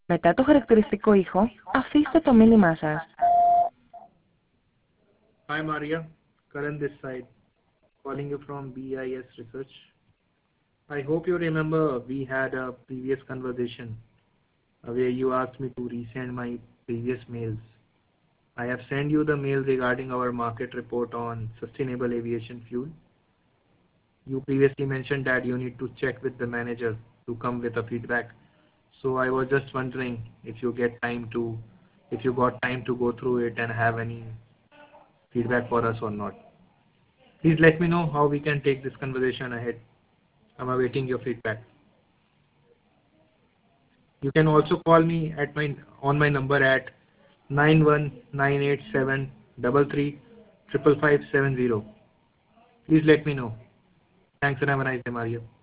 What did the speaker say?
Μετά το χαρακτηριστικό ήχο, αφήστε το μήνυμά σας. Hi Maria, Karan this side, calling you from BIS Research. I hope you remember we had a previous conversation where you asked me to resend my previous mails. I have sent you the mail regarding our market report on sustainable aviation fuel. You previously mentioned that you need to check with the manager to come with a feedback. So I was just wondering if you got time to go through it and have any feedback for us or not. Please let me know how we can take this conversation ahead. I'm awaiting your feedback. You can also call me on my number at 91987335570. Please let me know. Thanks and have a nice day, Mario.